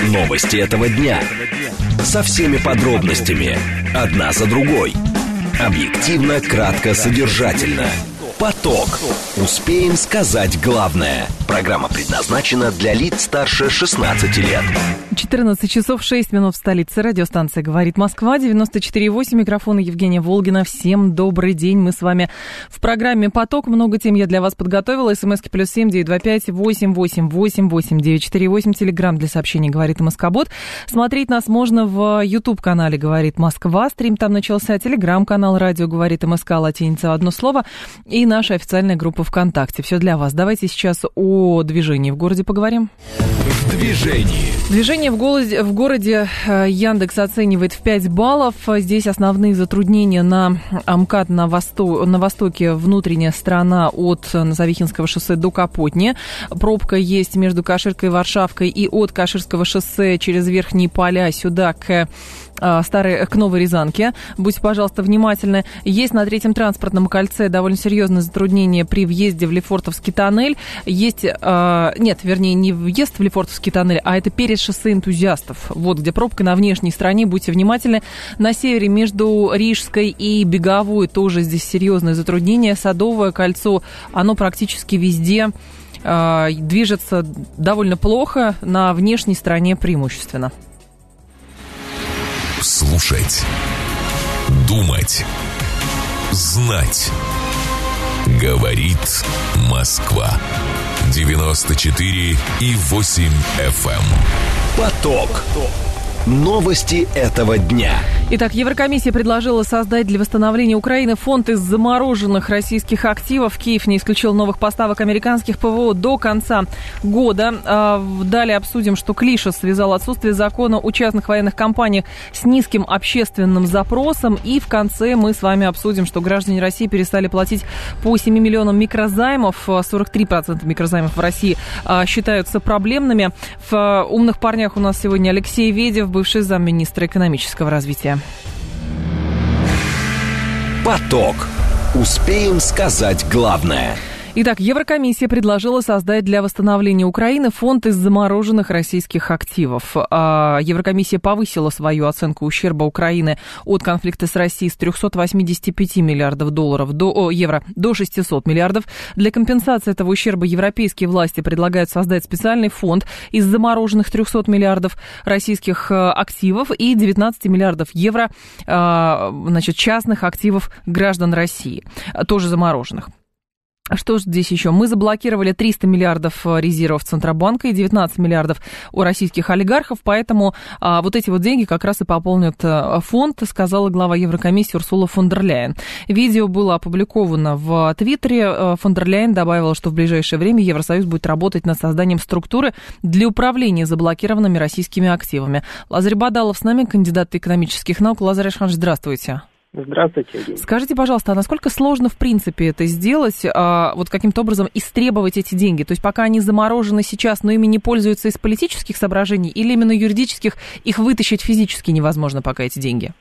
Новости этого дня. Со всеми подробностями. Одна за другой. Объективно, кратко, содержательно. Поток. Успеем сказать главное. Программа предназначена для лиц старше 16 лет. 14 часов 6 минут в столице. Радиостанция «Говорит Москва», 94,8. Микрофон Евгения Волгина. Всем добрый день. Мы с вами в программе «Поток». Много тем я для вас подготовила. СМСки +7 925 888 8948. Телеграм для сообщений «Говорит МСК-бот». Смотреть нас можно в YouTube-канале «Говорит Москва». Стрим там начался. Телеграм-канал «Радио Говорит МСК», латиница одно слово. И наша официальная группа ВКонтакте. Все для вас. Давайте сейчас о движении в городе поговорим. В движении. Движение в городе Яндекс оценивает в 5 баллов. Здесь основные затруднения на МКАД на востоке, внутренняя сторона от Назавихинского шоссе до Капотни. Пробка есть между Каширкой и Варшавкой и от Каширского шоссе через Верхние Поля сюда к Новой Рязанке. Будьте, пожалуйста, внимательны. Есть на Третьем транспортном кольце довольно серьезное затруднение при въезде в Лефортовский тоннель. Есть, не въезд в Лефортовский тоннель, а это перед шоссе Энтузиастов. Вот где пробка на внешней стороне. Будьте внимательны. На севере между Рижской и Беговой тоже здесь серьезное затруднение. Садовое кольцо, оно практически везде движется довольно плохо, на внешней стороне преимущественно. Слушать, думать, знать. Говорит Москва. 94,8 FM. Поток. Новости этого дня. Итак, Еврокомиссия предложила создать для восстановления Украины фонд из замороженных российских активов. Киев не исключил новых поставок американских ПВО до конца года. Далее обсудим, что Клиша связал отсутствие закона о частных военных компаниях с низким общественным запросом. И в конце мы с вами обсудим, что граждане России перестали платить по 7 миллионам микрозаймов. 43% микрозаймов в России считаются проблемными. В «Умных парнях» у нас сегодня Алексей Ведев, бывший замминистра экономического развития. Поток. Успеем сказать главное. Итак, Еврокомиссия предложила создать для восстановления Украины фонд из замороженных российских активов. Еврокомиссия повысила свою оценку ущерба Украины от конфликта с Россией с 385 миллиардов евро до 600 миллиардов. Для компенсации этого ущерба европейские власти предлагают создать специальный фонд из замороженных 300 миллиардов российских активов и 19 миллиардов евро частных активов граждан России, тоже замороженных. Что же здесь еще? Мы заблокировали 300 миллиардов резервов Центробанка и 19 миллиардов у российских олигархов, поэтому вот эти вот деньги как раз и пополнят фонд, сказала глава Еврокомиссии Урсула фон дер Ляйен. Видео было опубликовано в Твиттере. Фон дер Ляйен добавила, что в ближайшее время Евросоюз будет работать над созданием структуры для управления заблокированными российскими активами. Лазарь Бадалов с нами, кандидат экономических наук. Лазарь Александрович, здравствуйте. Здравствуйте, Евгений. Скажите, пожалуйста, а насколько сложно, в принципе, это сделать, вот каким-то образом истребовать эти деньги? То есть пока они заморожены сейчас, но ими не пользуются из политических соображений или именно юридических, их вытащить физически невозможно пока эти деньги?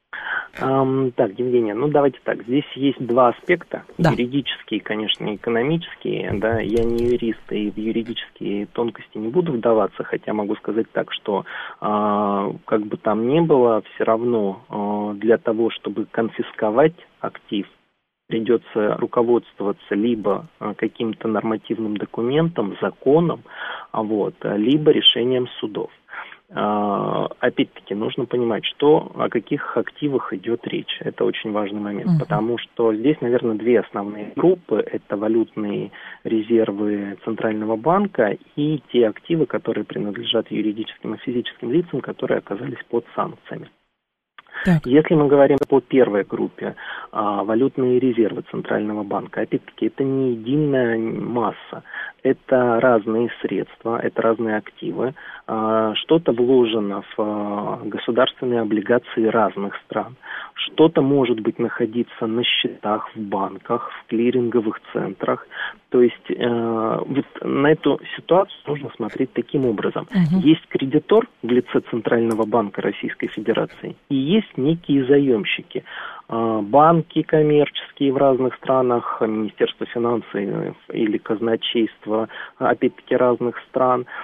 Так, Евгения, давайте так. Здесь есть два аспекта. Да. Юридические, конечно, и экономические. Да, я не юрист, и в юридические тонкости не буду вдаваться, хотя могу сказать так, что как бы там ни было, все равно для того, чтобы конфисковать актив, придется руководствоваться либо каким-то нормативным документом, законом, либо решением судов. Опять-таки нужно понимать, о каких активах идет речь. Это очень важный момент, потому что здесь, наверное, две основные группы. Это валютные резервы Центрального банка и те активы, которые принадлежат юридическим и физическим лицам, которые оказались под санкциями. Так. Если мы говорим по первой группе, валютные резервы Центрального банка, опять-таки, это не единая масса. Это разные средства, это разные активы. Что-то вложено в государственные облигации разных стран. Что-то может быть находиться на счетах в банках, в клиринговых центрах. То есть вот на эту ситуацию нужно смотреть таким образом. Есть кредитор в лице Центрального банка Российской Федерации и есть некие заемщики. Банки коммерческие в разных странах, Министерство финансов или казначейство, опять-таки, разных стран.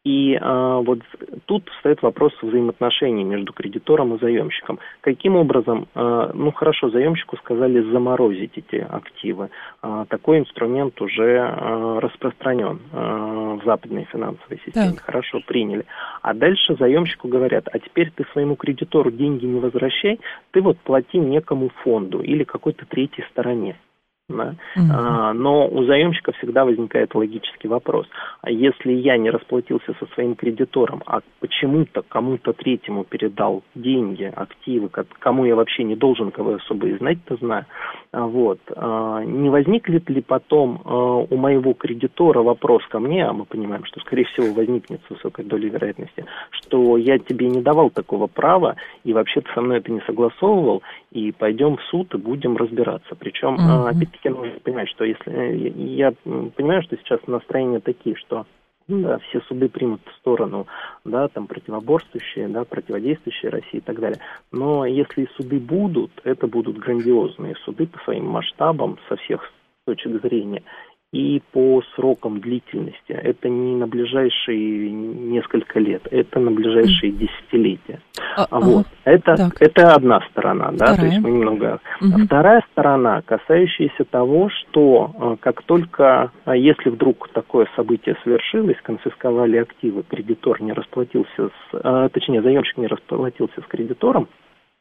И вот тут встает вопрос взаимоотношений между кредитором и заемщиком. Каким образом, хорошо, заемщику сказали заморозить эти активы. Такой инструмент уже распространен в западной финансовой системе. Так. Хорошо, приняли. А дальше заемщику говорят, а теперь ты своему кредитору деньги не возвращай, ты вот плати некому фонду или какой-то третьей стороне. Да? Но у заемщика всегда возникает логический вопрос. А если я не расплатился со своим кредитором, а почему-то кому-то третьему передал деньги, активы, кому я вообще не должен, кого я особо и знать-то знаю, не возникнет ли потом у моего кредитора вопрос ко мне, а мы понимаем, что, скорее всего, возникнет с высокой долей вероятности, что я тебе не давал такого права, и вообще ты со мной это не согласовывал, и пойдем в суд и будем разбираться. Причем, опять-таки, нужно понимать, что если... Я понимаю, что сейчас настроения такие, что да, все суды примут в сторону, да, там, противоборствующие, да, противодействующие России и так далее. Но если и суды будут, это будут грандиозные суды по своим масштабам со всех точек зрения и по срокам длительности. Это не на ближайшие несколько лет, это на ближайшие десятилетия. Это одна сторона, да, то есть мы немного... Вторая сторона, касающаяся того, что как только, если вдруг такое событие свершилось, конфисковали активы, кредитор не расплатился заемщик не расплатился с кредитором,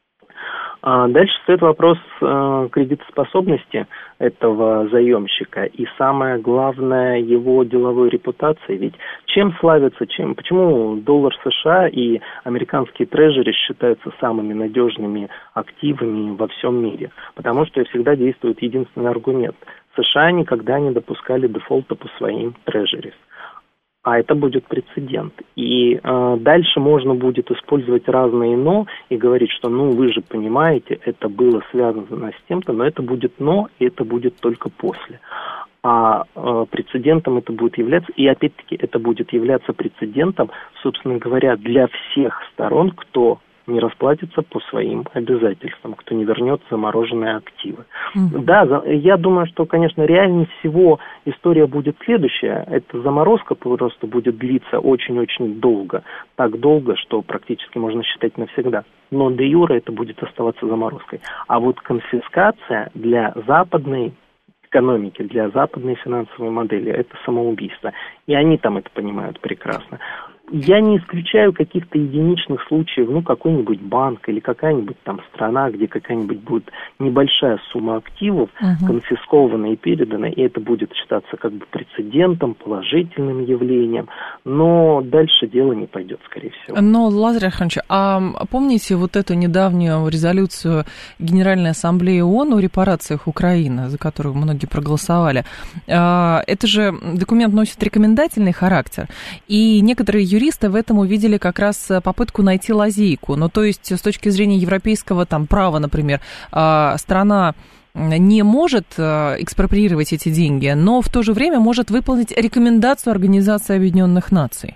дальше стоит вопрос кредитоспособности этого заемщика и, самое главное, его деловой репутации. Ведь чем славятся, почему доллар США и американские трежери считаются самыми надежными активами во всем мире? Потому что всегда действует единственный аргумент. США никогда не допускали дефолта по своим трежерис. А это будет прецедент. И дальше можно будет использовать разные «но» и говорить, что, вы же понимаете, это было связано с тем-то, но это будет «но», и это будет только после. А прецедентом это будет являться, и опять-таки это будет являться прецедентом, собственно говоря, для всех сторон, кто не расплатится по своим обязательствам, кто не вернет замороженные активы. Да, я думаю, что, конечно, реальнее всего история будет следующая. Эта заморозка просто будет длиться очень-очень долго. Так долго, что практически можно считать навсегда. Но де юре это будет оставаться заморозкой. А вот конфискация для западной экономики, для западной финансовой модели, это самоубийство. И они там это понимают прекрасно. Я не исключаю каких-то единичных случаев, какой-нибудь банк или какая-нибудь там страна, где какая-нибудь будет небольшая сумма активов конфискована и передана, и это будет считаться как бы прецедентом, положительным явлением, но дальше дело не пойдет, скорее всего. Но, Лазарь Александрович, а помните вот эту недавнюю резолюцию Генеральной Ассамблеи ООН о репарациях Украины, за которую многие проголосовали? Это же документ носит рекомендательный характер, и некоторые юристы в этом увидели как раз попытку найти лазейку. То есть, с точки зрения европейского права, например, страна не может экспроприировать эти деньги, но в то же время может выполнить рекомендацию Организации Объединенных Наций.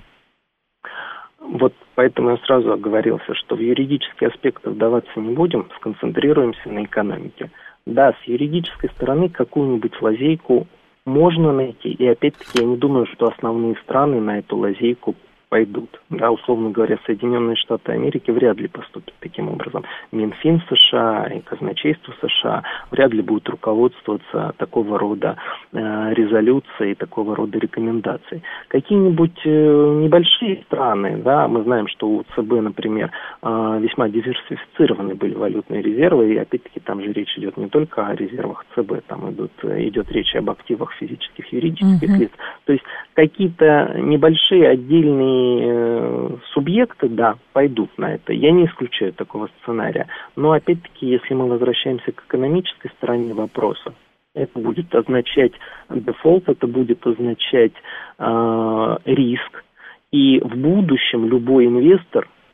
Вот поэтому я сразу оговорился, что в юридические аспекты вдаваться не будем, сконцентрируемся на экономике. Да, с юридической стороны какую-нибудь лазейку можно найти, и опять-таки я не думаю, что основные страны на эту лазейку пойдут. Да, условно говоря, Соединенные Штаты Америки вряд ли поступят таким образом. Минфин США и казначейство США вряд ли будут руководствоваться такого рода резолюцией, такого рода рекомендацией. Какие-нибудь небольшие страны, да, мы знаем, что у ЦБ, например, весьма диверсифицированы были валютные резервы, и опять-таки там же речь идет не только о резервах ЦБ, там идет речь об активах физических и юридических лиц. То есть какие-то небольшие отдельные субъекты, да, пойдут на это. Я не исключаю такого сценария. Но, опять-таки, если мы возвращаемся к экономической стороне вопроса, это будет означать дефолт, это будет означать риск. И в будущем любой инвестор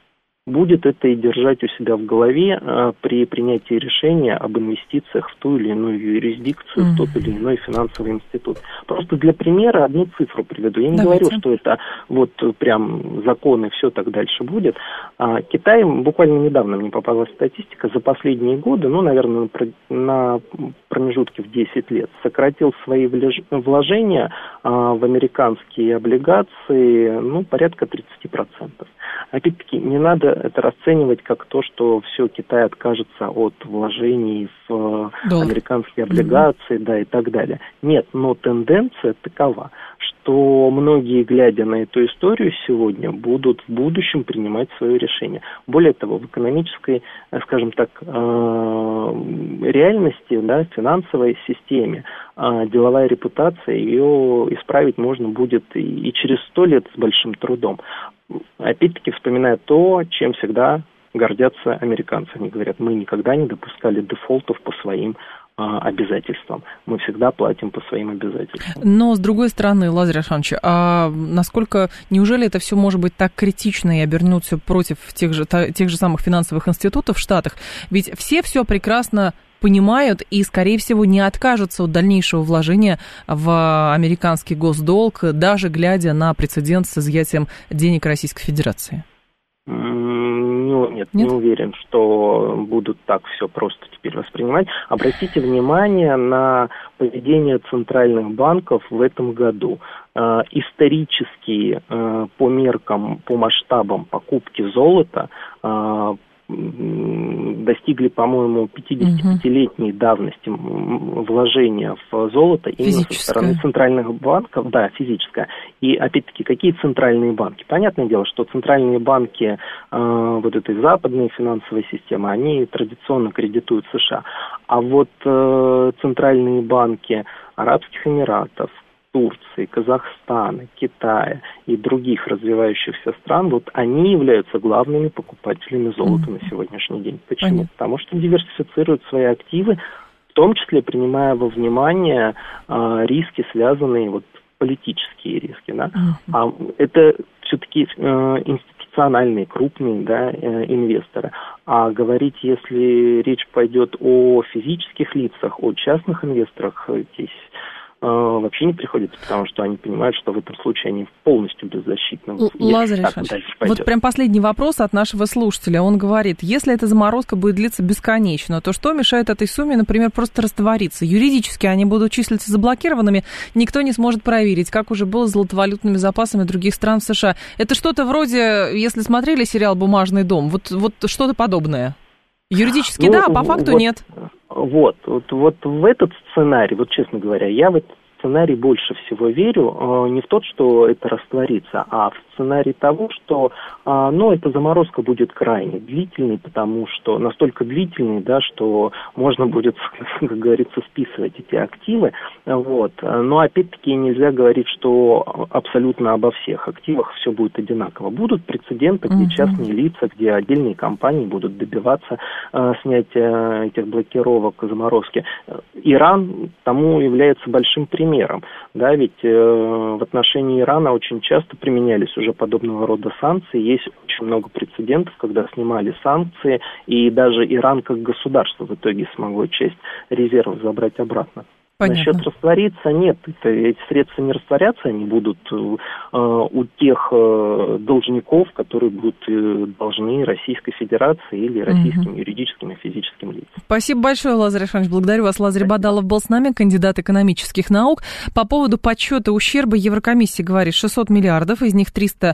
будет это и держать у себя в голове при принятии решения об инвестициях в ту или иную юрисдикцию, в тот или иной финансовый институт. Просто для примера одну цифру приведу. Я не говорю, что это вот прям закон и все так дальше будет. Китай, буквально недавно мне попалась статистика, за последние годы, наверное, на промежутке в 10 лет, сократил свои вложения в американские облигации, порядка 30%. Опять-таки, не надо это расценивать как то, что все, Китай откажется от вложений в американские облигации, и так далее. Нет, но тенденция такова, что многие, глядя на эту историю сегодня, будут в будущем принимать свое решение. Более того, в экономической, скажем так, реальности, финансовой системе, деловая репутация, ее исправить можно будет и через 100 лет с большим трудом. Опять-таки, вспоминая то, чем всегда гордятся американцы. Они говорят, мы никогда не допускали дефолтов по своим обязательствам. Мы всегда платим по своим обязательствам. Но, с другой стороны, Лазарь Александрович, неужели это все может быть так критично и обернуться против тех же самых финансовых институтов в Штатах? Ведь все прекрасно понимают и, скорее всего, не откажутся от дальнейшего вложения в американский госдолг, даже глядя на прецедент с изъятием денег Российской Федерации. Нет, не уверен, что будут так все просто теперь воспринимать. Обратите внимание на поведение центральных банков в этом году. Исторически по меркам, по масштабам покупки золота достигли, по-моему, 55-летней давности вложения в золото именно со стороны центральных банков, физическое. И, опять-таки, какие центральные банки? Понятное дело, что центральные банки вот этой западной финансовой системы, они традиционно кредитуют США. А вот центральные банки Арабских Эмиратов, Турции, Казахстана, Китая и других развивающихся стран, они являются главными покупателями золота на сегодняшний день. Почему? Понятно. Потому что диверсифицируют свои активы, в том числе принимая во внимание риски, связанные, политические риски. А это все-таки институциональные, крупные инвесторы. А говорить, если речь пойдет о физических лицах, о частных инвесторах, здесь вообще не приходится, потому что они понимают, что в этом случае они полностью беззащитны. Лазарь Александрович, прям последний вопрос от нашего слушателя. Он говорит, если эта заморозка будет длиться бесконечно, то что мешает этой сумме, например, просто раствориться? Юридически они будут числиться заблокированными, никто не сможет проверить, как уже было с золотовалютными запасами других стран в США. Это что-то вроде, если смотрели сериал «Бумажный дом», вот что-то подобное? Юридически да, а по факту нет. Вот в этот сценарий, честно говоря, я в этот сценарий больше всего верю, не в тот, что это растворится, а в сценарий того, что эта заморозка будет крайне длительной, потому что настолько длительной, что можно будет, как говорится, списывать эти активы. Но опять-таки нельзя говорить, что абсолютно обо всех активах все будет одинаково. Будут прецеденты, где частные лица, где отдельные компании будут добиваться снятия этих блокировок, заморозки. Иран тому является большим примером. Ведь в отношении Ирана очень часто применялись уже подобного рода санкции. Есть очень много прецедентов, когда снимали санкции, и даже Иран как государство в итоге смогло часть резервов забрать обратно. Понятно. Насчет раствориться, нет, эти средства не растворятся, они будут у тех должников, которые будут должны Российской Федерации или российским юридическим и физическим лицам. Спасибо большое, Лазарь Александрович, благодарю вас. Лазарь Бадалов был с нами, кандидат экономических наук. По поводу подсчета ущерба Еврокомиссия говорит 600 миллиардов, из них 600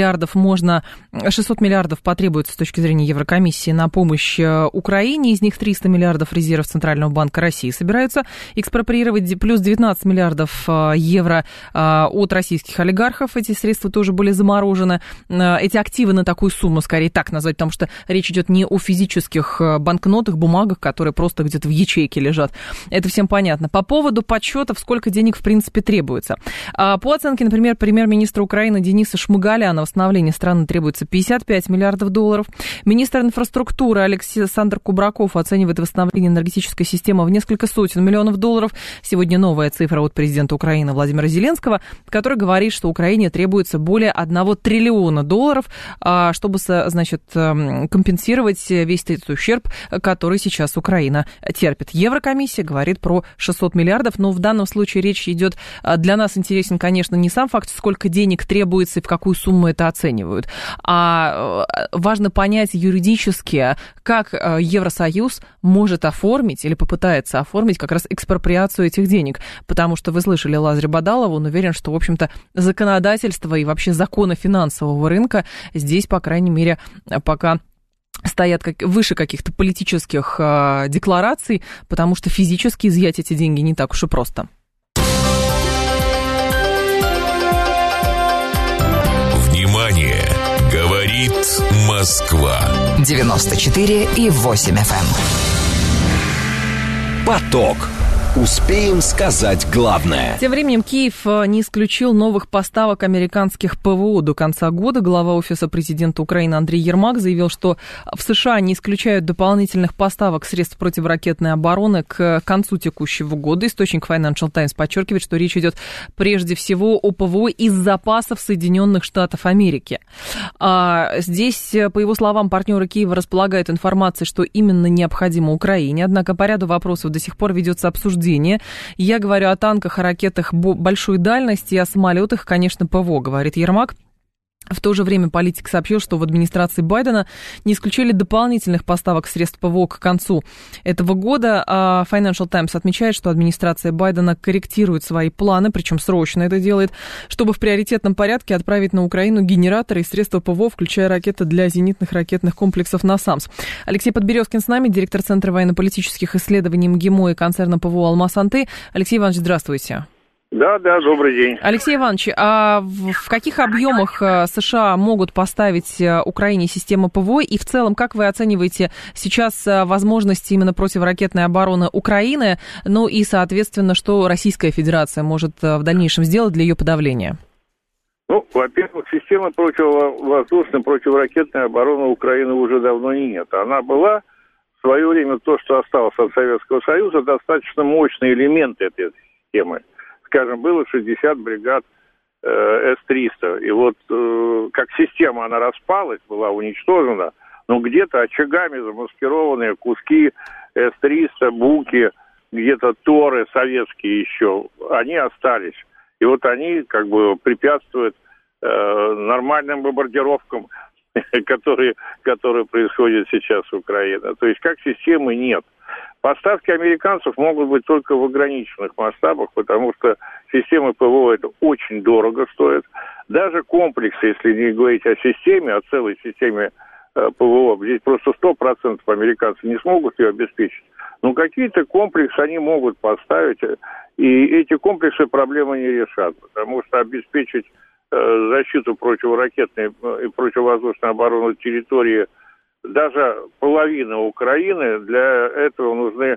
миллиардов потребуется с точки зрения Еврокомиссии на помощь Украине, из них 300 миллиардов резервов Центрального банка России собираются экспроприировать, плюс 19 миллиардов евро от российских олигархов. Эти средства тоже были заморожены. Эти активы на такую сумму, скорее так назвать, потому что речь идет не о физических банкнотах, бумагах, которые просто где-то в ячейке лежат. Это всем понятно. По поводу подсчетов, сколько денег в принципе требуется. По оценке, например, премьер-министра Украины Дениса Шмыгаля на восстановление страны требуется 55 миллиардов долларов. Министр инфраструктуры Александр Кубраков оценивает восстановление энергетической системы в несколько сотен миллионов долларов. Сегодня новая цифра от президента Украины Владимира Зеленского, который говорит, что Украине требуется более $1 триллиона, чтобы, значит, компенсировать весь этот ущерб, который сейчас Украина терпит. Еврокомиссия говорит про 600 миллиардов, но в данном случае речь идет, для нас интересен, конечно, не сам факт, сколько денег требуется и в какую сумму это оценивают, а важно понять юридически, как Евросоюз может оформить или попытается оформить как раз экспроприацию этих денег, потому что вы слышали Лазаря Бадалова, он уверен, что, в общем-то, законодательство и вообще законы финансового рынка здесь, по крайней мере, пока стоят выше каких-то политических деклараций, потому что физически изъять эти деньги не так уж и просто. Внимание! Говорит Москва. 94,8 FM. Поток. Успеем сказать главное. Тем временем Киев не исключил новых поставок американских ПВО до конца года. Глава Офиса президента Украины Андрей Ермак заявил, что в США не исключают дополнительных поставок средств противоракетной обороны к концу текущего года. Источник Financial Times подчеркивает, что речь идет прежде всего о ПВО из запасов Соединенных Штатов Америки. Здесь, по его словам, партнеры Киева располагают информацией, что именно необходимо Украине. Однако по ряду вопросов до сих пор ведется обсуждение. Я говорю о танках, о ракетах большой дальности и о самолетах, конечно, ПВО, говорит Ермак. В то же время политик сообщил, что в администрации Байдена не исключили дополнительных поставок средств ПВО к концу этого года. Financial Times отмечает, что администрация Байдена корректирует свои планы, причем срочно это делает, чтобы в приоритетном порядке отправить на Украину генераторы и средства ПВО, включая ракеты для зенитных ракетных комплексов «Насамс». Алексей Подберезкин с нами, директор Центра военно-политических исследований МГИМО и концерна ПВО «Алмаз-Антей». Алексей Иванович, здравствуйте. Да, добрый день. Алексей Иванович, а в каких объемах США могут поставить Украине системы ПВО? И в целом, как вы оцениваете сейчас возможности именно противоракетной обороны Украины? Ну и, соответственно, что Российская Федерация может в дальнейшем сделать для ее подавления? Ну, во-первых, системы противовоздушной, противоракетной обороны Украины уже давно нет. Она была в свое время, то, что осталось от Советского Союза, достаточно мощные элементы этой системы. Скажем, было 60 бригад С-300. И вот как система она распалась, была уничтожена, но где-то очагами замаскированные куски С-300, Буки, где-то Торы советские еще, они остались. И вот они как бы препятствуют нормальным бомбардировкам, которые происходят сейчас в Украине. То есть как системы нет. Поставки американцев могут быть только в ограниченных масштабах, потому что системы ПВО это очень дорого стоит. Даже комплексы, если не говорить о системе, о целой системе ПВО, здесь просто 100% американцы не смогут ее обеспечить. Но какие-то комплексы они могут поставить, и эти комплексы проблемы не решат, потому что обеспечить защиту противоракетной и противовоздушной обороны территории даже половина Украины, для этого нужны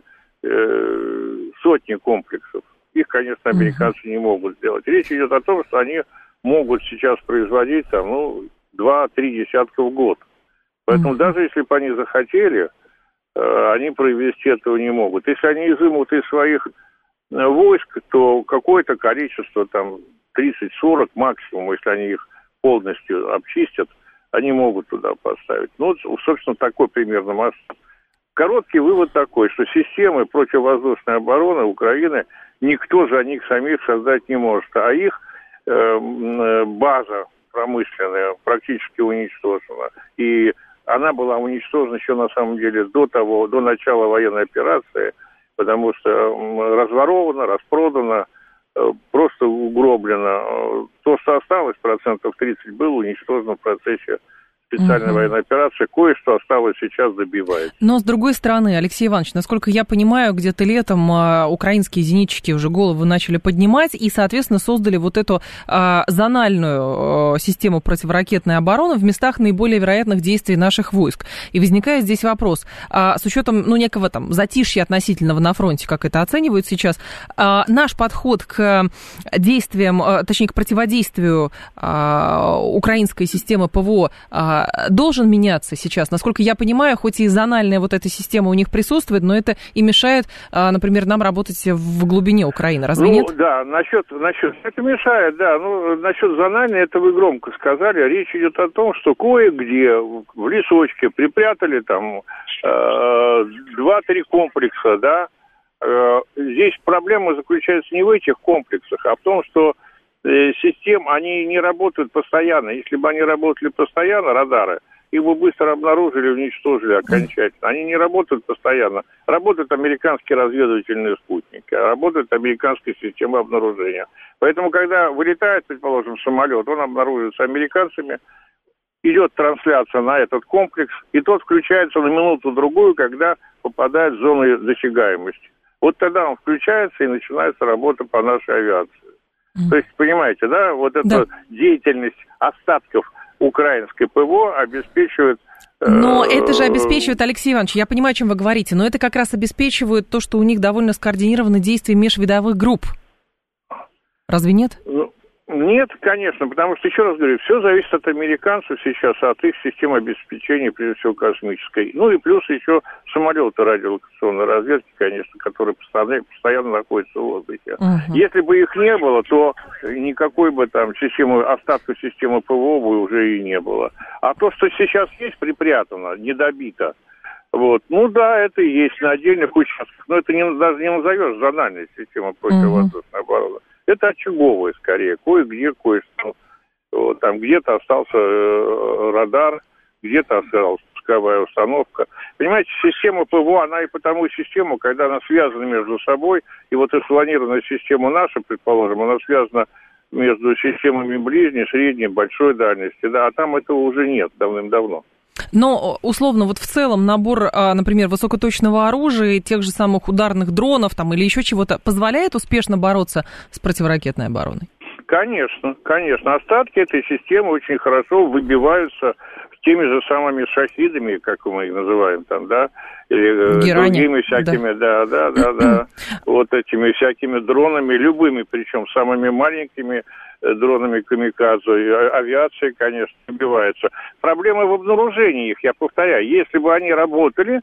сотни комплексов. Их, конечно, американцы не могут сделать. Речь идет о том, что они могут сейчас производить 2-3 десятка в год. Поэтому даже если бы они захотели, они произвести этого не могут. Если они изымут из своих войск, то какое-то количество, 30-40 максимум, если они их полностью обчистят, они могут туда поставить. Ну, собственно, такой примерно масштаб. Короткий вывод такой, что системы противовоздушной обороны Украины никто за них самих создать не может, а их база промышленная практически уничтожена. И она была уничтожена еще на самом деле до начала военной операции, потому что разворована, распродана, просто угроблено. То, что осталось, 30% было уничтожено в процессе специальной военной операции, кое-что осталось сейчас добивается. Но, с другой стороны, Алексей Иванович, насколько я понимаю, где-то летом украинские зенитчики уже голову начали поднимать и, соответственно, создали вот эту зональную систему противоракетной обороны в местах наиболее вероятных действий наших войск. И возникает здесь вопрос, с учетом некого затишья относительного на фронте, как это оценивают сейчас, наш подход к действиям, точнее, к противодействию украинской системы ПВО должен меняться сейчас? Насколько я понимаю, хоть и зональная вот эта система у них присутствует, но это и мешает, например, нам работать в глубине Украины, разве нет? Да, насчет это мешает, да. Насчет зональной, это вы громко сказали. Речь идет о том, что кое-где в лесочке припрятали там 2-3 комплекса, да. Здесь проблема заключается не в этих комплексах, а в том, что систем, они не работают постоянно. Если бы они работали постоянно, радары, их бы быстро обнаружили, уничтожили окончательно. Они не работают постоянно. Работают американские разведывательные спутники, работает американская система обнаружения. Поэтому, когда вылетает, предположим, самолет, он обнаруживается американцами, идет трансляция на этот комплекс, и тот включается на минуту-другую, когда попадает в зону досягаемости. Вот тогда он включается, и начинается работа по нашей авиации. То есть, понимаете, да, вот эта деятельность остатков украинской ПВО обеспечивает... Но это же обеспечивает, Алексей Иванович, я понимаю, о чем вы говорите, но это как раз обеспечивает то, что у них довольно скоординированы действия межвидовых групп. Разве нет? Нет, конечно, потому что, еще раз говорю, все зависит от американцев сейчас, от их системы обеспечения, прежде всего, космической. Ну и плюс еще самолеты радиолокационной разведки, конечно, которые постоянно находятся в воздухе. Если бы их не было, то никакой бы там остатков системы ПВО бы уже и не было. А то, что сейчас есть припрятано, недобито, вот, это и есть на отдельных участках. Но это даже не назовешь зональной системой противовоздушной обороны. Это очаговые, скорее, кое-где, кое-что. Вот, там где-то остался радар, где-то осталась пусковая установка. Понимаете, система ПВО, она и потому система, когда она связана между собой, и вот эшелонированная система наша, предположим, она связана между системами ближней, средней, большой дальности, да, а там этого уже нет давным-давно. Но, условно, вот в целом набор, например, высокоточного оружия, тех же самых ударных дронов там, или еще чего-то позволяет успешно бороться с противоракетной обороной? Конечно, конечно. Остатки этой системы очень хорошо выбиваются теми же самыми шахидами, как мы их называем там, да, или другими всякими, да, вот этими всякими дронами, любыми, причем самыми маленькими дронами камикадзе, авиация, конечно, убивается. Проблема в обнаружении их, я повторяю, если бы они работали,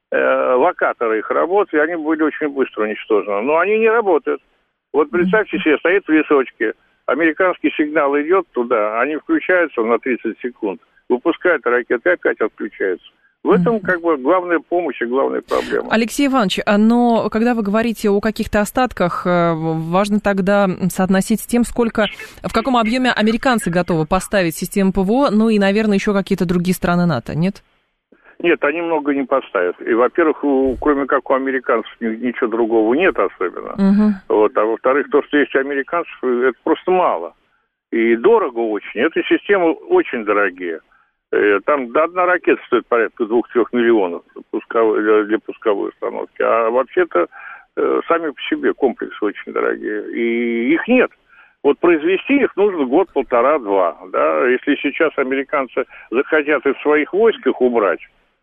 локаторы их работали, они были очень быстро уничтожены, но они не работают. Вот представьте себе, стоит в лесочке, американский сигнал идет туда, они включаются на 30 секунд, выпускают ракеты, опять отключаются. В этом как бы главная помощь и главная проблема. Алексей Иванович, но когда вы говорите о каких-то остатках, важно тогда соотносить с тем, в каком объеме американцы готовы поставить систему ПВО, ну и, наверное, еще какие-то другие страны НАТО, нет? Нет, они много не поставят. И, во-первых, кроме как у американцев ничего другого нет особенно. Вот, а во-вторых, то, что есть у американцев, это просто мало. И дорого очень. Эти системы очень дорогие. Там одна ракета стоит порядка 2-3 миллионов для пусковой установки. А вообще-то сами по себе комплексы очень дорогие. И их нет. Вот произвести их нужно год, 1,5-2. Да? Если сейчас американцы захотят из своих войск их убрать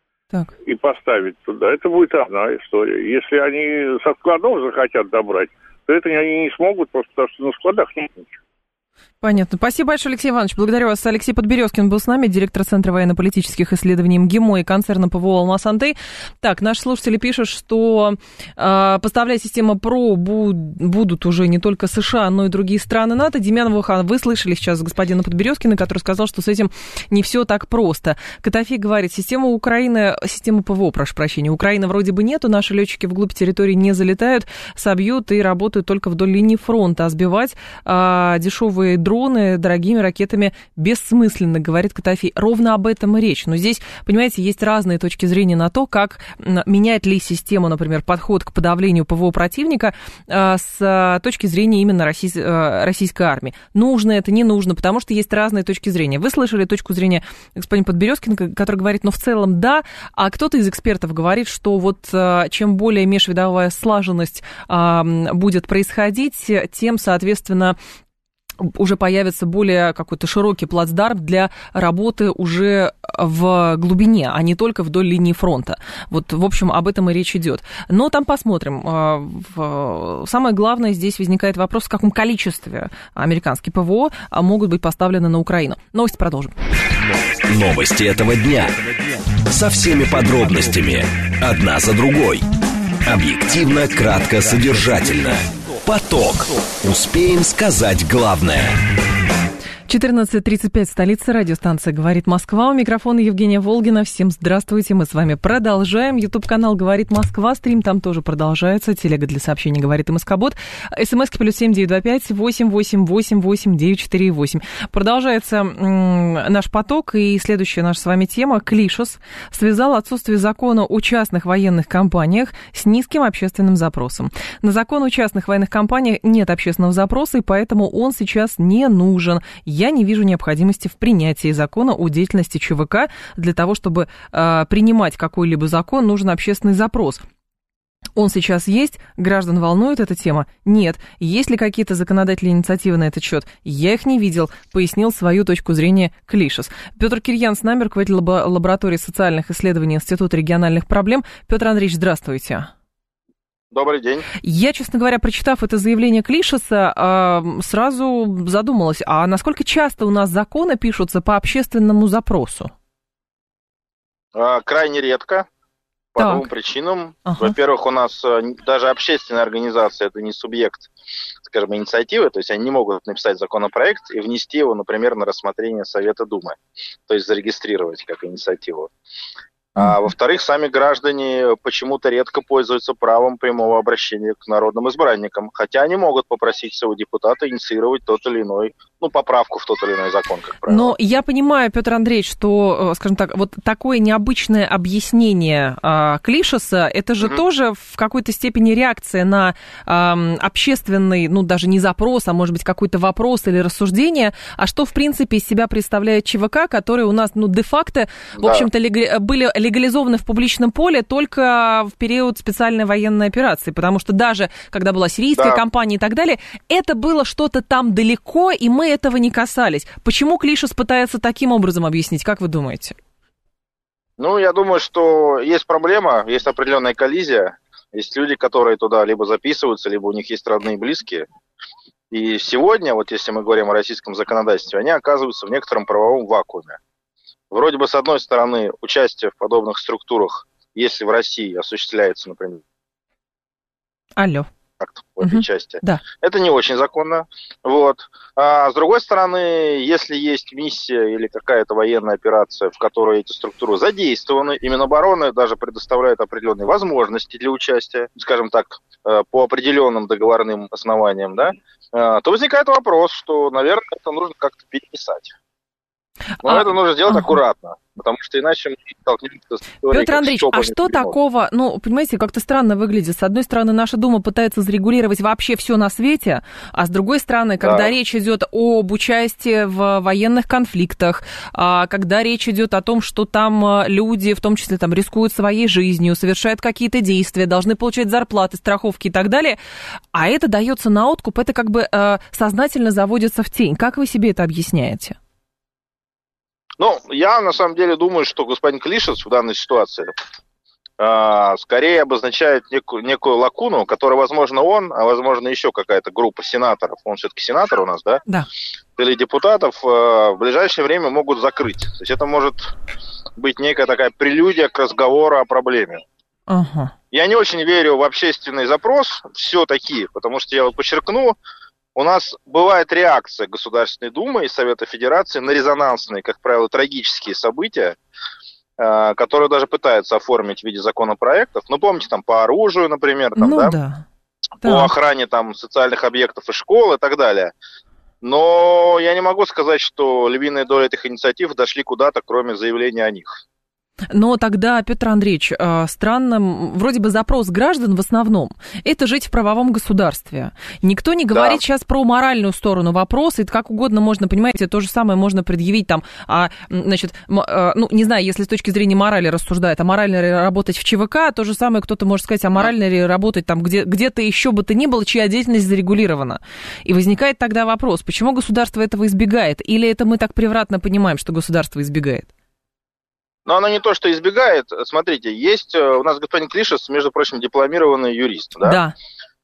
и поставить туда, это будет одна история. Если они со складов захотят добрать, то это они не смогут, просто потому что на складах нет ничего. Понятно. Спасибо большое, Алексей Иванович. Благодарю вас. Алексей Подберезкин был с нами, директор Центра военно-политических исследований МГИМО и концерна ПВО «Алмаз-Антей». Так, наши слушатели пишут, что поставлять систему ПРО будут уже не только США, но и другие страны НАТО. Демьян Вухан, вы слышали сейчас господина Подберезкина, который сказал, что с этим не все так просто. Катафи говорит, система ПВО, прошу прощения, Украины вроде бы нету, наши летчики вглубь территории не залетают, собьют и работают только вдоль линии фронта, а сбивать дешевые дроны дорогими ракетами бессмысленно, говорит Катафи. Ровно об этом и речь. Но здесь, понимаете, есть разные точки зрения на то, как менять ли систему, например, подход к подавлению ПВО противника с точки зрения именно российской армии. Нужно это, не нужно, потому что есть разные точки зрения. Вы слышали точку зрения господина Подберезкина, который говорит, в целом да, а кто-то из экспертов говорит, что вот чем более межвидовая слаженность будет происходить, тем, соответственно, уже появится более какой-то широкий плацдарм для работы уже в глубине, а не только вдоль линии фронта. Вот, в общем, об этом и речь идет. Но там посмотрим. Самое главное, здесь возникает вопрос, в каком количестве американские ПВО могут быть поставлены на Украину. Новости продолжим. Новости этого дня. Со всеми подробностями. Одна за другой. Объективно, кратко, содержательно. Поток. Успеем сказать главное. 14:35, столица, радиостанция «Говорит Москва». У микрофона Евгения Волгина. Всем здравствуйте, мы с вами продолжаем. Ютуб-канал «Говорит Москва», стрим там тоже продолжается. Телега для сообщений «Говорит и Москобот». СМСки +7 925 888 8948. Продолжается наш поток, и следующая наша с вами тема. Клишес связал отсутствие закона о частных военных компаниях с низким общественным запросом. На закон о частных военных компаниях нет общественного запроса, и поэтому он сейчас не нужен. Я не вижу необходимости в принятии закона о деятельности ЧВК. Для того, чтобы принимать какой-либо закон, нужен общественный запрос. Он сейчас есть? Граждан волнует эта тема? Нет. Есть ли какие-то законодательные инициативы на этот счет? Я их не видел, пояснил свою точку зрения Клишес. Петр Кирьян с нами, руководитель лаборатории социальных исследований Института региональных проблем. Петр Андреевич, здравствуйте. Добрый день. Я, честно говоря, прочитав это заявление Клишеса, сразу задумалась, а насколько часто у нас законы пишутся по общественному запросу? Крайне редко, по двум причинам. Ага. Во-первых, у нас даже общественная организация – это не субъект, скажем, инициативы, то есть они не могут написать законопроект и внести его, например, на рассмотрение Совета Думы, то есть зарегистрировать как инициативу. А во-вторых, сами граждане почему-то редко пользуются правом прямого обращения к народным избранникам, хотя они могут попросить своего депутата инициировать тот или иной, поправку в тот или иной закон, как правило. Но я понимаю, Петр Андреевич, что, скажем так, вот такое необычное объяснение Клишеса, это же тоже в какой-то степени реакция на общественный, даже не запрос, а может быть какой-то вопрос или рассуждение, а что, в принципе, из себя представляет ЧВК, которые у нас, де-факто, в общем-то, были легализованы в публичном поле только в период специальной военной операции, потому что даже когда была сирийская кампания и так далее, это было что-то там далеко, и мы этого не касались. Почему Клишес пытается таким образом объяснить, как вы думаете? Я думаю, что есть проблема, есть определенная коллизия, есть люди, которые туда либо записываются, либо у них есть родные и близкие. И сегодня, если мы говорим о российском законодательстве, они оказываются в некотором правовом вакууме. Вроде бы, с одной стороны, участие в подобных структурах, если в России осуществляется, например, в этой части, это не очень законно. А с другой стороны, если есть миссия или какая-то военная операция, в которой эти структуры задействованы, и Минобороны даже предоставляют определенные возможности для участия, скажем так, по определенным договорным основаниям, то возникает вопрос, что, наверное, это нужно как-то переписать. Но это нужно сделать аккуратно, потому что иначе мы столкнемся с историей. Петр Андреевич, а что такого, понимаете, как-то странно выглядит. С одной стороны, наша Дума пытается зарегулировать вообще все на свете, а с другой стороны, когда речь идет об участии в военных конфликтах, когда речь идет о том, что там люди, в том числе, рискуют своей жизнью, совершают какие-то действия, должны получать зарплаты, страховки и так далее, а это дается на откуп, это как бы сознательно заводится в тень. Как вы себе это объясняете? Я на самом деле думаю, что господин Клишес в данной ситуации скорее обозначает некую лакуну, которую, возможно, он, а возможно, еще какая-то группа сенаторов, он все-таки сенатор у нас, да? Или депутатов в ближайшее время могут закрыть. То есть это может быть некая такая прелюдия к разговору о проблеме. Я не очень верю в общественный запрос все-таки, потому что я подчеркну, у нас бывает реакция Государственной Думы и Совета Федерации на резонансные, как правило, трагические события, которые даже пытаются оформить в виде законопроектов. Помните, по оружию, например, по охране социальных объектов и школ и так далее. Но я не могу сказать, что львиная доля этих инициатив дошли куда-то, кроме заявления о них. Но тогда, Петр Андреевич, странно, вроде бы запрос граждан в основном – это жить в правовом государстве. Никто не говорит сейчас про моральную сторону вопроса, это как угодно можно, понимаете, то же самое можно предъявить не знаю, если с точки зрения морали рассуждают, а морально ли работать в ЧВК, то же самое кто-то может сказать, а морально ли работать где-то еще бы то ни было, чья деятельность зарегулирована. И возникает тогда вопрос, почему государство этого избегает? Или это мы так превратно понимаем, что государство избегает? Но оно не то, что избегает. Смотрите, есть у нас господин Клишес, между прочим, дипломированный юрист. Да.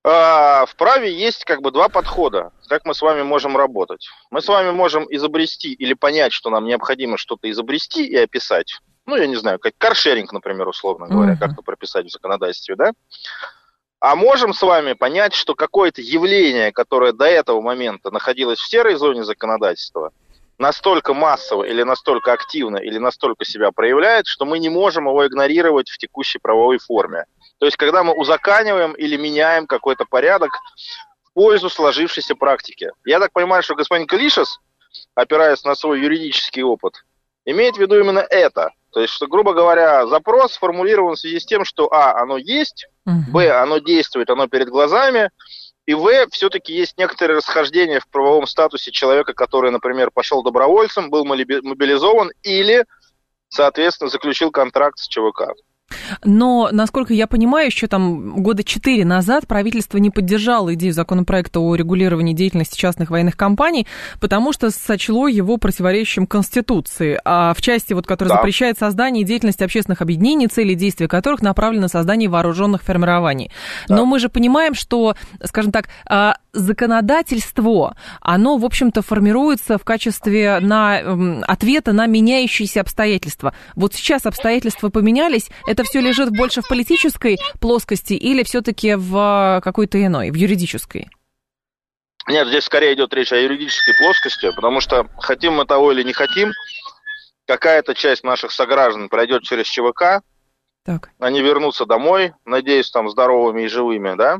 В праве есть как бы два подхода, как мы с вами можем работать. Мы с вами можем изобрести или понять, что нам необходимо что-то изобрести и описать. Ну, я не знаю, как каршеринг, например, условно говоря, как-то прописать в законодательстве, да? А можем с вами понять, что какое-то явление, которое до этого момента находилось в серой зоне законодательства, настолько массово или настолько активно или настолько себя проявляет, что мы не можем его игнорировать в текущей правовой форме. То есть, когда мы узакониваем или меняем какой-то порядок в пользу сложившейся практики. Я так понимаю, что господин Клишес, опираясь на свой юридический опыт, имеет в виду именно это. То есть, что, грубо говоря, запрос сформулирован в связи с тем, что оно есть, оно действует, оно перед глазами, и все-таки есть некоторые расхождения в правовом статусе человека, который, например, пошел добровольцем, был мобилизован или, соответственно, заключил контракт с ЧВК. Но, насколько я понимаю, еще там года 4 назад правительство не поддержало идею законопроекта о регулировании деятельности частных военных компаний, потому что сочло его противоречащим Конституции, в части, которая запрещает создание и деятельность общественных объединений, цели действия которых направлены на создание вооруженных формирований. Да. Но мы же понимаем, что, скажем так, законодательство, оно, в общем-то, формируется в качестве ответа на меняющиеся обстоятельства. Вот сейчас обстоятельства поменялись, это все лежит больше в политической плоскости или все-таки в какой-то иной, в юридической? Нет, здесь скорее идет речь о юридической плоскости, потому что хотим мы того или не хотим, какая-то часть наших сограждан пройдет через ЧВК, так. Они вернутся домой, надеюсь, там здоровыми и живыми, да,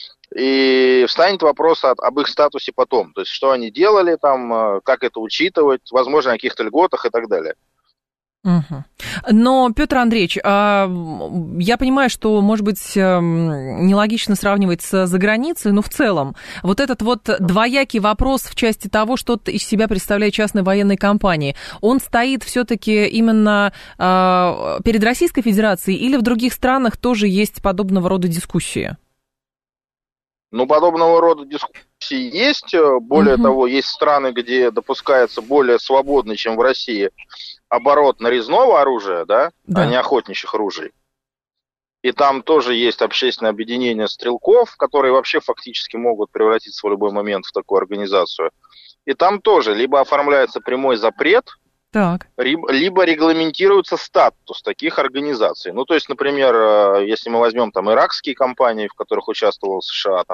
и встанет вопрос об их статусе потом, то есть что они делали там, как это учитывать, возможно, о каких-то льготах и так далее. Угу. Но, Петр Андреевич, я понимаю, что, может быть, нелогично сравнивать с заграницей, но в целом вот этот двоякий вопрос в части того, что из себя представляет частная военная компания, он стоит все-таки именно перед Российской Федерацией или в других странах тоже есть подобного рода дискуссии? Ну, подобного рода дискуссии есть. Более того, есть страны, где допускается более свободный, чем в России, оборот нарезного оружия, да, а не охотничьих ружей. И там тоже есть общественное объединение стрелков, которые вообще фактически могут превратиться в любой момент в такую организацию. И там тоже либо оформляется прямой запрет, либо регламентируется статус таких организаций. Ну, то есть, например, если мы возьмем там иракские компании, в которых участвовал США,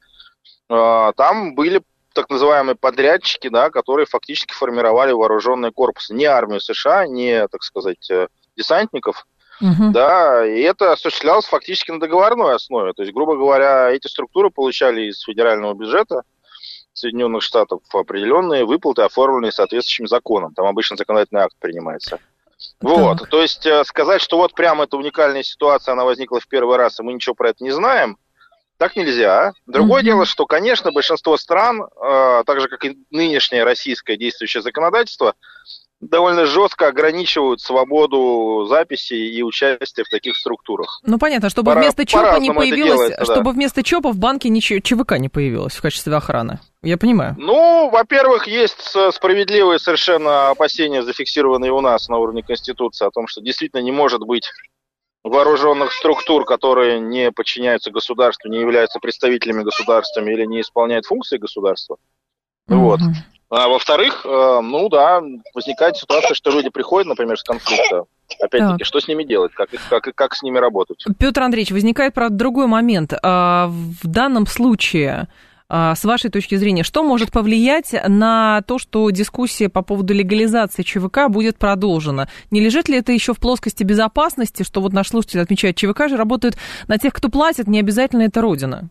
там были так называемые подрядчики, да, которые фактически формировали вооруженные корпусы. Не армию США, не, так сказать, десантников, да, и это осуществлялось фактически на договорной основе. То есть, грубо говоря, эти структуры получали из федерального бюджета Соединенных Штатов определенные выплаты, оформленные соответствующим законом. Там обычно законодательный акт принимается. Вот, то есть сказать, что вот прямо эта уникальная ситуация, она возникла в первый раз, и мы ничего про это не знаем, так нельзя. Другое дело, что, конечно, большинство стран, так же, как и нынешнее российское действующее законодательство, довольно жестко ограничивают свободу записи и участия в таких структурах. Ну, понятно, чтобы вместо ЧОПа не появилось, чтобы вместо ЧОПа в банке ЧВК не появилось в качестве охраны. Я понимаю. Ну, во-первых, есть справедливые совершенно опасения, зафиксированные у нас на уровне Конституции, о том, что действительно не может быть вооруженных структур, которые не подчиняются государству, не являются представителями государства или не исполняют функции государства. Вот. А во-вторых, возникает ситуация, что люди приходят, например, с конфликта. Опять-таки, что с ними делать, как с ними работать? Петр Андреевич, возникает, правда, другой момент. В данном случае, с вашей точки зрения, что может повлиять на то, что дискуссия по поводу легализации ЧВК будет продолжена? Не лежит ли это еще в плоскости безопасности, что вот наш слушатель отмечает, ЧВК же работают на тех, кто платит, не обязательно это родина?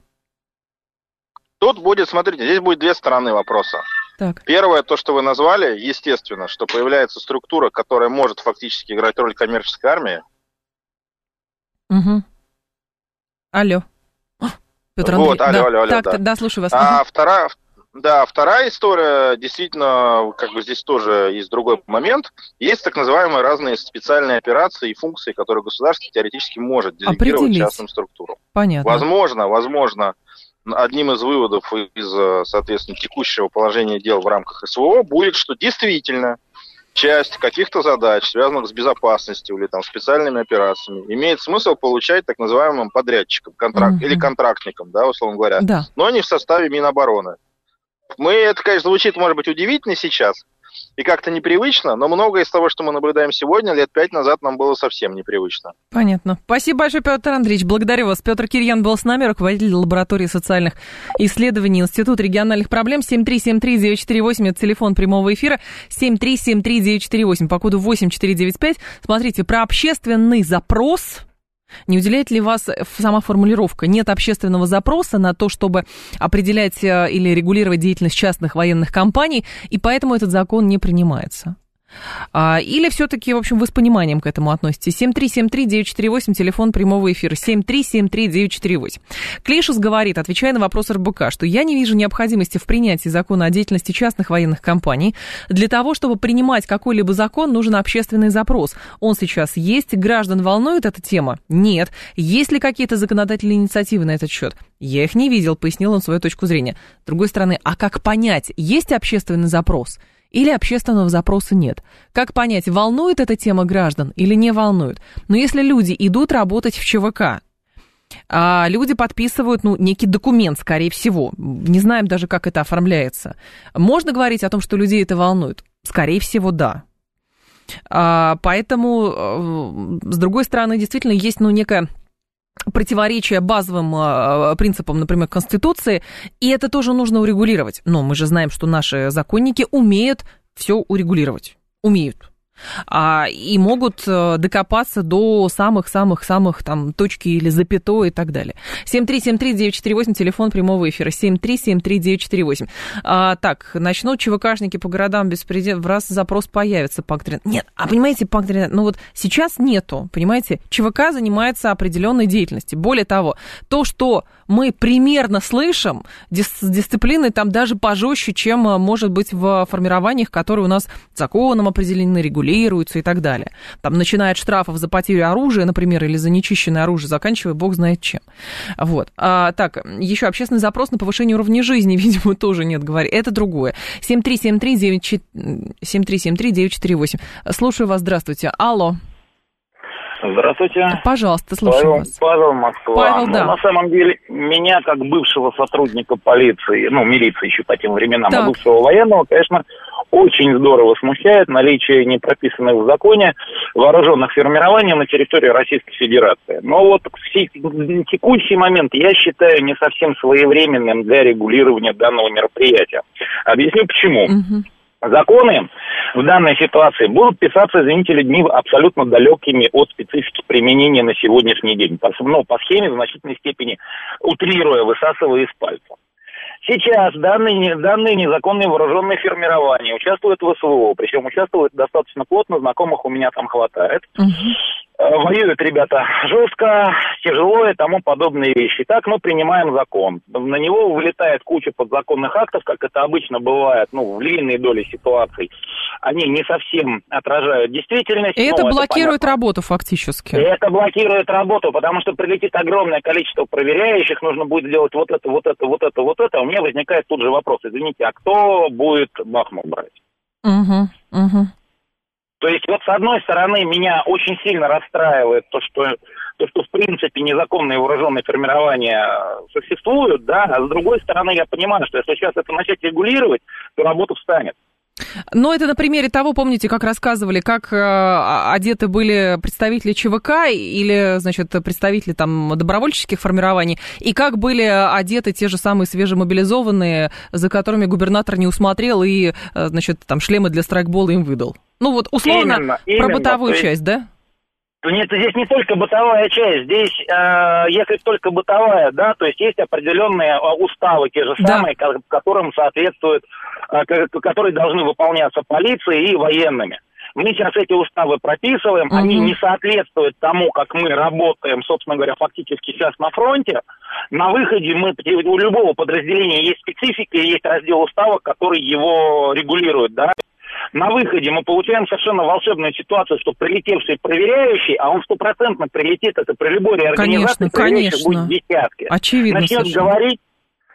Тут будет, смотрите, здесь будет две стороны вопроса. Так. Первое, то, что вы назвали, естественно, что появляется структура, которая может фактически играть роль коммерческой армии. Алло. Петр Андреевич, алло. Так, да, слушаю вас. Вторая история, действительно, как бы здесь тоже есть другой момент. Есть так называемые разные специальные операции и функции, которые государство теоретически может делегировать частным структурам. Понятно. Возможно, одним из выводов из, соответственно, текущего положения дел в рамках СВО будет, что действительно часть каких-то задач, связанных с безопасностью или там специальными операциями, имеет смысл получать так называемым подрядчикам, или контрактникам, да, условно говоря, но не в составе Минобороны. Это, конечно, звучит, может быть, удивительно сейчас и как-то непривычно, но многое из того, что мы наблюдаем сегодня, лет 5 назад нам было совсем непривычно. Понятно. Спасибо большое, Петр Андреевич. Благодарю вас. Петр Кирьян был с нами, руководитель лаборатории социальных исследований Института региональных проблем. 7373948, это телефон прямого эфира. 7373948, по коду 8495. Смотрите, про общественный запрос... Не удивляет ли вас сама формулировка? Нет общественного запроса на то, чтобы определять или регулировать деятельность частных военных компаний, и поэтому этот закон не принимается. Или все-таки, в общем, вы с пониманием к этому относитесь? 7373948, телефон прямого эфира, 7373948. Клишес говорит, отвечая на вопрос РБК, что я не вижу необходимости в принятии закона о деятельности частных военных компаний. Для того, чтобы принимать какой-либо закон, нужен общественный запрос. Он сейчас есть, граждан волнует эта тема? Нет. Есть ли какие-то законодательные инициативы на этот счет? Я их не видел, пояснил он свою точку зрения. С другой стороны, а как понять, есть общественный запрос? Или общественного запроса нет? Как понять, волнует эта тема граждан или не волнует? Но если люди идут работать в ЧВК, люди подписывают, некий документ, скорее всего. Не знаем даже, как это оформляется. Можно говорить о том, что людей это волнует? Скорее всего, да. Поэтому, с другой стороны, действительно, есть, некое противоречие базовым принципам, например, Конституции, и это тоже нужно урегулировать. Но мы же знаем, что наши законники умеют все урегулировать. Умеют. И могут докопаться до самых-самых-самых там точки или запятой и так далее. 7373948, телефон прямого эфира, 7373948. Так, начнут ЧВКшники по городам беспредел, в раз запрос появится, Пак-3. Нет, понимаете, Пак-3, сейчас нету, понимаете, ЧВК занимается определенной деятельностью. Более того, то, что мы примерно слышим, с дисциплиной там даже пожестче, чем может быть в формированиях, которые у нас законом определены, регулируются и так далее. Там, начиная от штрафов за потерю оружия, например, или за нечищенное оружие, заканчивая бог знает чем. Вот. Так, еще общественный запрос на повышение уровня жизни, видимо, тоже нет, говори. Это другое. 7373948. Слушаю вас, здравствуйте. Алло. Здравствуйте. Пожалуйста, слушаю вас. Павел, Москва. Павел, да. На самом деле, меня, как бывшего сотрудника полиции, милиции еще по тем временам, а бывшего военного, конечно, очень здорово смущает наличие непрописанных в законе вооруженных формирований на территории Российской Федерации. Но вот в текущий момент я считаю не совсем своевременным для регулирования данного мероприятия. Объясню почему. Законы в данной ситуации будут писаться, извините, людьми абсолютно далекими от специфики применения на сегодняшний день. По схеме в значительной степени утрируя, высасывая из пальца. Сейчас данные незаконные вооруженные формирования участвуют в СВО, причем участвуют достаточно плотно, знакомых у меня там хватает. Воюют ребята жестко, тяжело и тому подобные вещи. Так мы принимаем закон. На него вылетает куча подзаконных актов, как это обычно бывает, в львиной доле ситуаций. Они не совсем отражают действительность. И это блокирует работу фактически. Это блокирует работу, потому что прилетит огромное количество проверяющих, нужно будет сделать вот это. У меня возникает тут же вопрос, извините, а кто будет Бахмут брать? То есть, с одной стороны, меня очень сильно расстраивает то, что в принципе незаконные вооруженные формирования существуют, да, а с другой стороны, я понимаю, что если сейчас это начать регулировать, то работа встанет. Но это на примере того, помните, как рассказывали, как одеты были представители ЧВК или, представители там добровольческих формирований, и как были одеты те же самые свежемобилизованные, за которыми губернатор не усмотрел и, там шлемы для страйкбола им выдал. Условно, про бытовую часть, да? Нет, здесь не только бытовая часть, здесь, если только бытовая, да, то есть определенные уставы, те же самые, которым соответствуют, которые должны выполняться полицией и военными. Мы сейчас эти уставы прописываем, они не соответствуют тому, как мы работаем, собственно говоря, фактически сейчас на фронте. На выходе у любого подразделения есть специфика, есть раздел устава, который его регулирует, да. На выходе мы получаем совершенно волшебную ситуацию, что прилетевший проверяющий, а он 100% прилетит, это при любой реорганизации проверяющих будет десятки. Очевидно. Начнет говорить,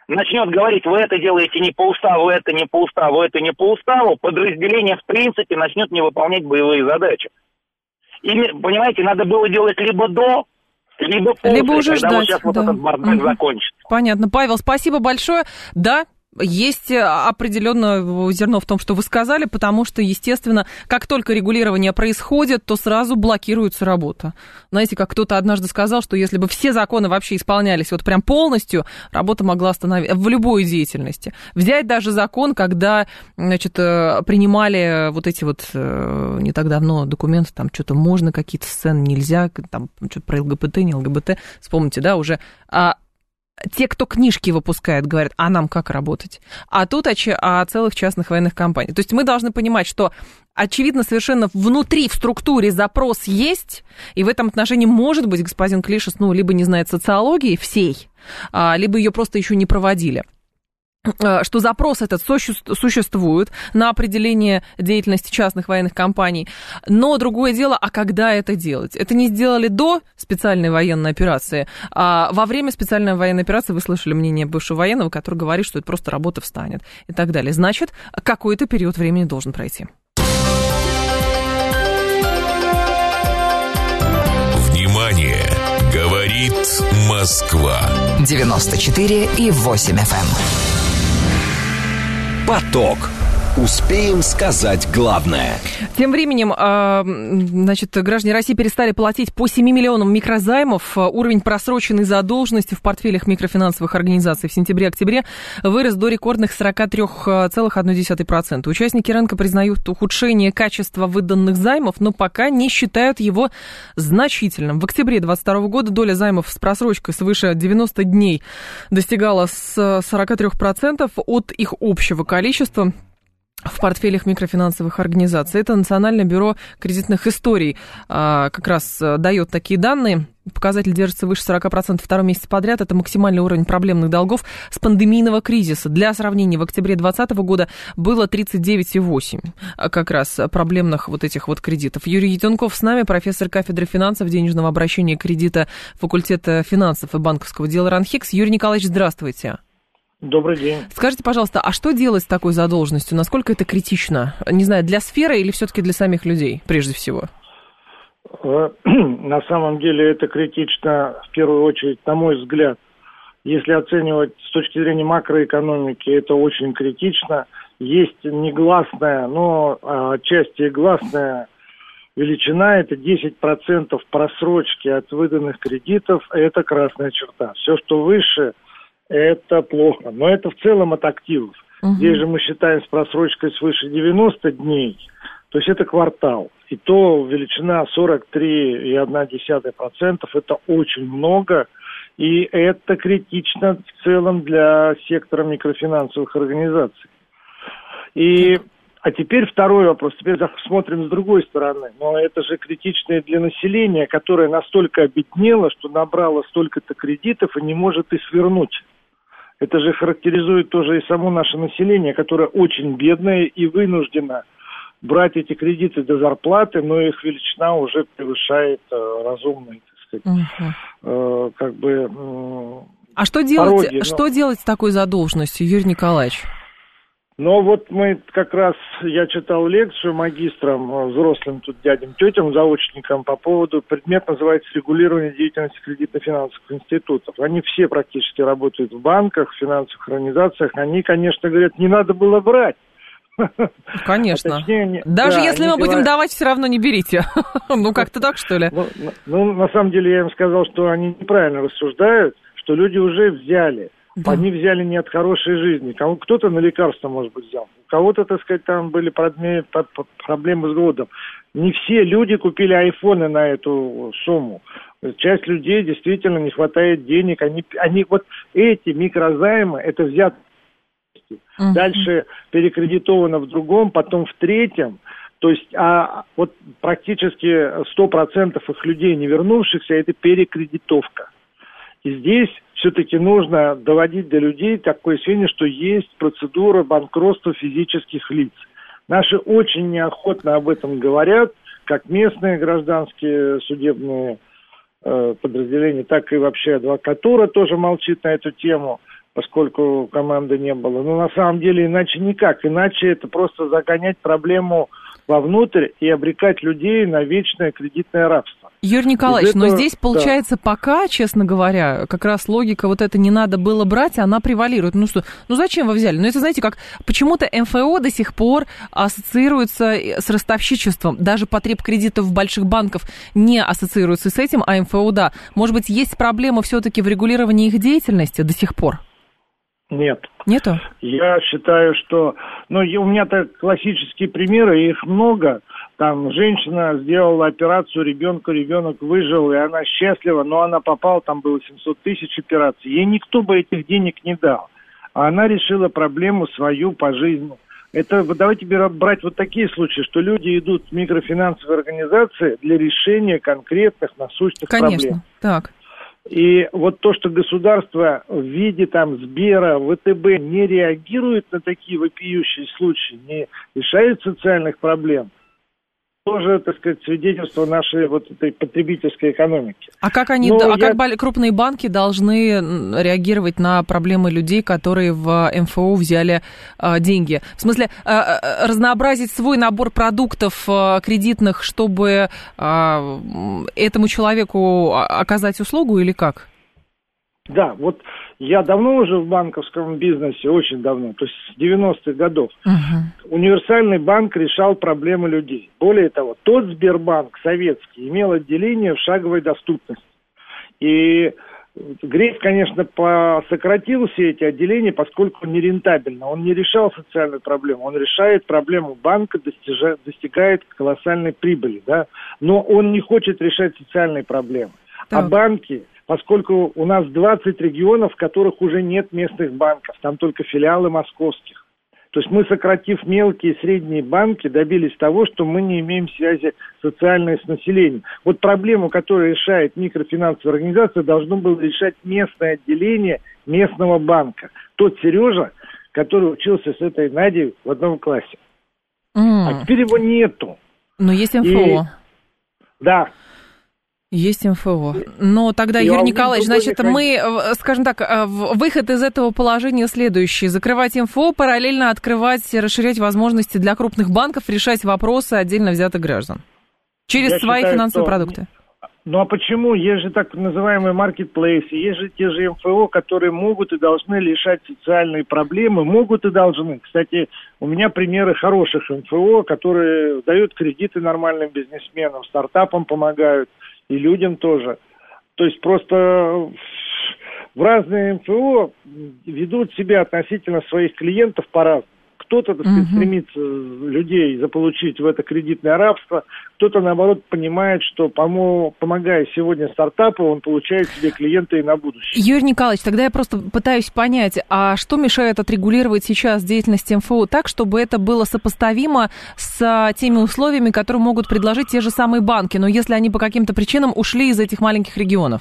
начнет говорить, вы это делаете не по уставу, это не по уставу, это не по уставу, подразделение, в принципе, начнет не выполнять боевые задачи. И, понимаете, надо было делать либо до, либо после, либо уже когда ждать, вот сейчас вот этот бардак закончится. Понятно. Павел, спасибо большое. Да, есть определенное зерно в том, что вы сказали, потому что, естественно, как только регулирование происходит, то сразу блокируется работа. Знаете, как кто-то однажды сказал, что если бы все законы вообще исполнялись вот прям полностью, работа могла остановиться в любой деятельности. Взять даже закон, когда, значит, принимали вот эти вот не так давно документы, там что-то можно, какие-то сцены нельзя, там что-то про ЛГБТ, не ЛГБТ, вспомните, да, уже... Те, кто книжки выпускает, говорят, а нам как работать? А тут о целых частных военных компаниях. То есть мы должны понимать, что, очевидно, совершенно внутри, в структуре запрос есть, и в этом отношении, может быть, господин Клишес, либо не знает социологии всей, либо ее просто еще не проводили. Что запрос этот существует на определение деятельности частных военных компаний. Но другое дело, а когда это делать? Это не сделали до специальной военной операции. А во время специальной военной операции вы слышали мнение бывшего военного, который говорит, что это просто работа встанет и так далее. Значит, какой-то период времени должен пройти. Внимание! Говорит Москва. 94,8 FM. Поток. Успеем сказать главное. Тем временем, значит, граждане России перестали платить по 7 миллионам микрозаймов. Уровень просроченной задолженности в портфелях микрофинансовых организаций в сентябре-октябре вырос до рекордных 43,1%. Участники рынка признают ухудшение качества выданных займов, но пока не считают его значительным. В октябре 2022 года доля займов с просрочкой свыше 90 дней достигала с 43% от их общего количества в портфелях микрофинансовых организаций. Это Национальное бюро кредитных историй как раз дает такие данные. Показатель держится выше 40% второй месяц подряд. Это максимальный уровень проблемных долгов с пандемийного кризиса. Для сравнения, в октябре 2020 года было 39,8% как раз проблемных вот этих вот кредитов. Юрий Ятенков с нами, профессор кафедры финансов, денежного обращения и кредита факультета финансов и банковского дела РАНХИКС. Юрий Николаевич, здравствуйте. Добрый день. Скажите, пожалуйста, а что делать с такой задолженностью? Насколько это критично? Не знаю, для сферы или все-таки для самих людей, прежде всего? На самом деле это критично, в первую очередь, на мой взгляд. Если оценивать с точки зрения макроэкономики, это очень критично. Есть негласная, но отчасти гласная величина, это 10% просрочки от выданных кредитов, это красная черта. Все, что выше, это плохо. Но это в целом от активов. Здесь же мы считаем с просрочкой свыше 90 дней, то есть это квартал. И то величина 43,1%, это очень много. И это критично в целом для сектора микрофинансовых организаций. А теперь второй вопрос. Теперь смотрим с другой стороны. Но это же критично и для населения, которое настолько обеднело, что набрало столько-то кредитов и не может и свернуть. Это же характеризует тоже и само наше население, которое очень бедное и вынуждено брать эти кредиты до зарплаты, но их величина уже превышает разумные, так сказать, А что делать, что делать с такой задолженностью, Юрий Николаевич? Ну вот мы как раз, я читал лекцию магистрам, взрослым тут дядям, тетям, заочникам по поводу, предмет называется «Регулирование деятельности кредитно-финансовых институтов». Они все практически работают в банках, в финансовых организациях. Они, конечно, говорят, не надо было брать. Конечно. Точнее, даже если мы будем давать, все равно не берите. Ну, как-то так, что ли? Ну, на самом деле, я им сказал, что они неправильно рассуждают, что люди уже взяли. Да. Они взяли не от хорошей жизни. Кто-то на лекарства, может быть, взял. У кого-то, так сказать, там были проблемы с голодом. Не все люди купили айфоны на эту сумму. Часть людей действительно не хватает денег. Они вот эти микрозаймы, это взято. Дальше перекредитовано в другом, потом в третьем. То есть вот практически 100% их людей, не вернувшихся, это перекредитовка. И здесь все-таки нужно доводить до людей такое сведение, что есть процедура банкротства физических лиц. Наши очень неохотно об этом говорят, как местные гражданские судебные подразделения, так и вообще адвокатура тоже молчит на эту тему. поскольку команды не было. Но на самом деле иначе никак. Иначе это просто загонять проблему вовнутрь и обрекать людей на вечное кредитное рабство. Юрий Николаевич, но здесь получается пока, честно говоря, как раз логика вот это не надо было брать, она превалирует. Ну зачем вы взяли? Ну это, знаете, как почему-то МФО до сих пор ассоциируется с ростовщичеством. Даже потреб кредитов больших банков не ассоциируется с этим, а МФО да. Может быть, есть проблема все-таки в регулировании их деятельности до сих пор? Нет. Нету? Я считаю, что... у меня-то классические примеры, их много. Там женщина сделала операцию ребенку, ребенок выжил, и она счастлива, но она попала, там было 700 тысяч операций. Ей никто бы этих денег не дал. А она решила проблему свою по жизни. Это давайте брать вот такие случаи, что люди идут в микрофинансовые организации для решения конкретных насущных проблем. Конечно, так. И вот то, что государство в виде там Сбера, ВТБ не реагирует на такие вопиющие случаи, не решает социальных проблем, тоже, так сказать, свидетельство нашей вот этой потребительской экономики. А как крупные банки должны реагировать на проблемы людей, которые в МФО взяли деньги? В смысле, разнообразить свой набор продуктов кредитных, чтобы этому человеку оказать услугу или как? Да, вот я давно уже в банковском бизнесе, очень давно, то есть с 90-х годов. Универсальный банк решал проблемы людей. Более того, тот Сбербанк советский имел отделение в шаговой доступности. И Греф, конечно, сократил все эти отделения, поскольку нерентабельно. Он не решал социальную проблему, он решает проблему банка, достигает колоссальной прибыли, да? Но он не хочет решать социальные проблемы. А банки... Поскольку у нас 20 регионов, в которых уже нет местных банков, там только филиалы московских. То есть мы, сократив мелкие и средние банки, добились того, что мы не имеем связи социальной с населением. Вот проблему, которую решает микрофинансовая организация, должно было решать местное отделение местного банка. Тот Сережа, который учился с этой Надей в одном классе. А теперь его нету. Но есть МФО. Да. Есть МФО. Но тогда, Юрий Николаевич, значит, мы, скажем так, выход из этого положения следующий. Закрывать МФО, параллельно открывать, расширять возможности для крупных банков, решать вопросы отдельно взятых граждан. Через свои финансовые продукты. Ну а почему? Есть же так называемые маркетплейсы, есть же те же МФО, которые могут и должны решать социальные проблемы, могут и должны. Кстати, у меня примеры хороших МФО, которые дают кредиты нормальным бизнесменам, стартапам помогают. И людям тоже. То есть просто в разные МФО ведут себя относительно своих клиентов по-разному. Кто-то, так сказать, стремится людей заполучить в это кредитное рабство, кто-то, наоборот, понимает, что, помогая сегодня стартапу, он получает себе клиента и на будущее. Юрий Николаевич, тогда я просто пытаюсь понять, а что мешает отрегулировать сейчас деятельность МФО так, чтобы это было сопоставимо с теми условиями, которые могут предложить те же самые банки, но если они по каким-то причинам ушли из этих маленьких регионов?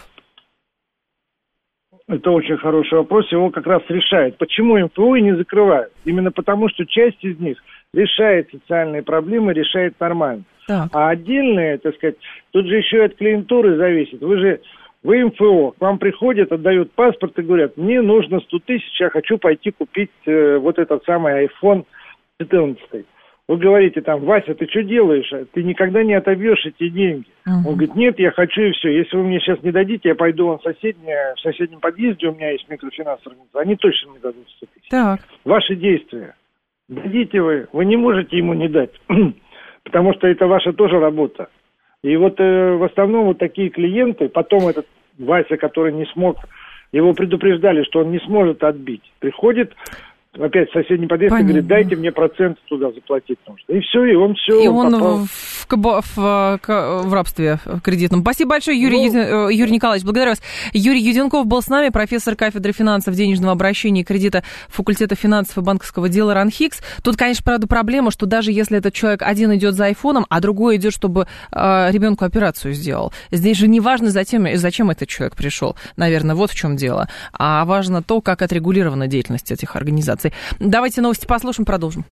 Это очень хороший вопрос, его как раз решает. Почему МФО и не закрывают? Именно потому, что часть из них решает социальные проблемы, решает нормально. Так. А отдельные, так сказать, тут же еще и от клиентуры зависит. Вы МФО, к вам приходят, отдают паспорт и говорят, мне нужно 100 тысяч, я хочу пойти купить вот этот самый iPhone 14. Вы говорите там, Вася, ты что делаешь? Ты никогда не отобьешь эти деньги. Он говорит, нет, я хочу и все. Если вы мне сейчас не дадите, я пойду в соседнем подъезде, у меня есть микрофинансовая организация, они точно не дадут 100 тысяч. Так. Ваши действия. Дадите вы не можете ему не дать, потому что это ваша тоже работа. И вот в основном вот такие клиенты, потом этот Вася, который не смог, его предупреждали, что он не сможет отбить, приходит... Опять в соседний подъезд и говорит, дайте мне процент туда заплатить нужно. И все, и он все. И он в рабстве кредитном. Спасибо большое, Юрий Николаевич, благодарю вас. Юрий Юденков был с нами, профессор кафедры финансов, денежного обращения и кредита факультета финансов и банковского дела РАНХИКС. Тут, конечно, правда, проблема, что даже если этот человек один идет за айфоном, а другой идет, чтобы ребенку операцию сделал. Здесь же не важно, зачем этот человек пришел. Наверное, вот в чем дело. А важно то, как отрегулирована деятельность этих организаций. Давайте новости послушаем, продолжим.